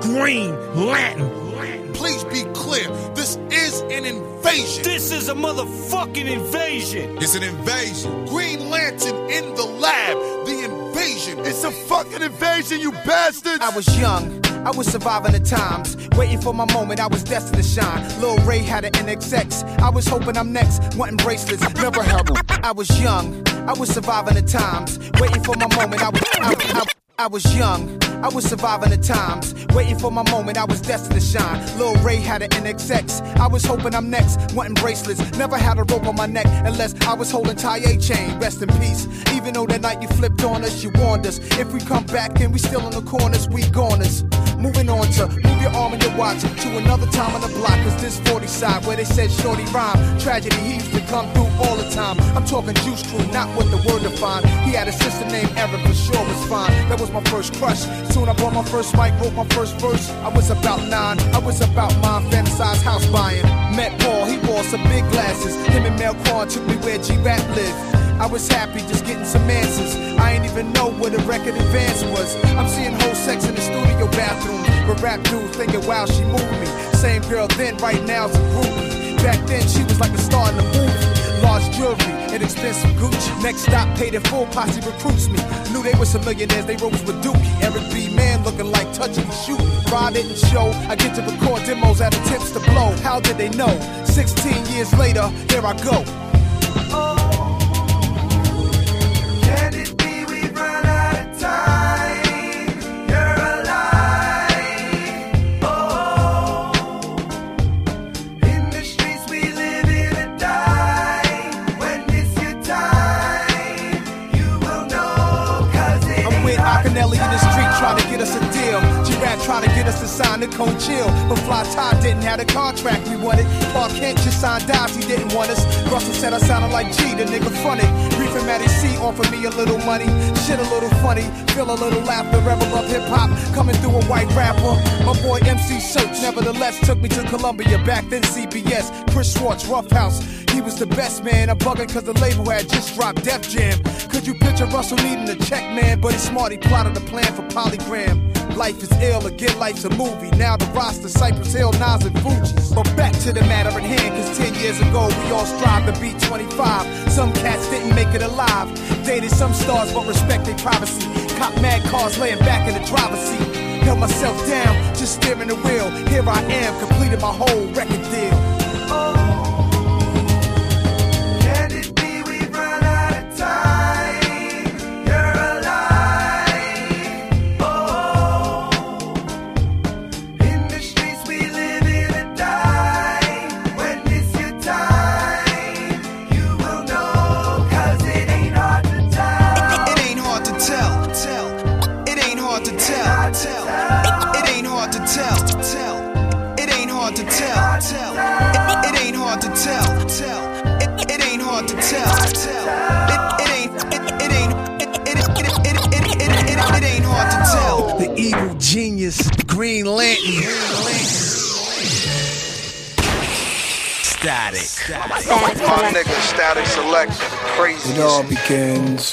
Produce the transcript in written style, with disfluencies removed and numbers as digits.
Green Lantern. Please be clear, this is an invasion. This is a motherfucking invasion. It's an invasion. Green Lantern in the lab, the invasion. It's a fucking invasion, you bastards! I was young, I was surviving the times. Waiting for my moment, I was destined to shine. Lil Ray had an NXX, I was hoping I'm next. Wanting bracelets, never held them. I was young, I was surviving the times. Waiting for my moment, I was young, I was surviving the times. Waiting for my moment, I was destined to shine. Lil Ray had an NXX, I was hoping I'm next. Wanting bracelets, never had a rope on my neck unless I was holding tie chain. Rest in peace. Even though that night you flipped on us, you warned us. If we come back and we still in the corners, we goners. Moving on to move your arm and your watch to another time on the block. Cause this 40 side where they said shorty rhyme. Tragedy, he used to come through all the time. I'm talking Juice Crew, not what the word defined. He had a sister named Erin, for sure was fine. That was my first crush. Soon I bought my first mic, wrote my first verse. I was about 9, I was about mine, fantasized house buying. Met Paul, he wore some big glasses. Him and Mel Quan took me where G-Rap lived. I was happy just getting some answers. I ain't even know what a record advance was. I'm seeing whole sex in the studio bathroom. But rap dude thinking, wow, she moved me. Same girl then, right now's a groupie. Back then she was like a star in the movie. Large jewelry and expensive Gucci. Next stop, paid in full, posse recruits me. Knew they were some millionaires, they rose with Dookie. Eric B. Man looking like touching and shooting. Rod didn't show, I get to record demos at attempts to blow. How did they know? 16 years later, here I go. Can it be we've run out of time? You're alive. Oh, in the streets we live in and die. When it's your time, you will know. Cause I'm with Akinelli in the street trying to get us a deal. G-Rap trying to get us to sign the Cone Chill. But Fly Ty didn't have the contract we wanted. Clark Kent just signed Dives, he didn't want us. Russell said I sounded like G, the nigga funny. Reef and Matty C offered me a little money. Shit a little funny, feel a little laughter. Rebel up hip-hop, coming through a white rapper. My boy MC Search nevertheless took me to Columbia. Back then CBS, Chris Schwartz, Rough House. He was the best man, I'm bugging cause the label had just dropped Def Jam. Could you picture Russell needing a check, man? But he's smart, he plotted a plan for Polygram. Life is ill, again life's a movie. Now the roster, Cypress Hill, Nas and Fugees. But back to the matter at hand, cause 10 years ago we all strived to beat 25. Some cats didn't make it alive. Dated some stars but respect their privacy. Cop mad cars laying back in the driver's seat. Held myself down, just steering the wheel. Here I am, completed my whole record deal. can it be we've run out of time? You're alive. Oh, in the streets we live in and die. When it's your time, you will know. Cause it ain't hard to tell. It ain't hard to tell. It ain't hard to tell. It ain't hard to tell. It ain't hard to tell. It ain't hard to tell. It ain't hard to tell. It ain't hard to tell. The evil genius, Green Lantern. Static. My nigga Static Select, crazy. It all begins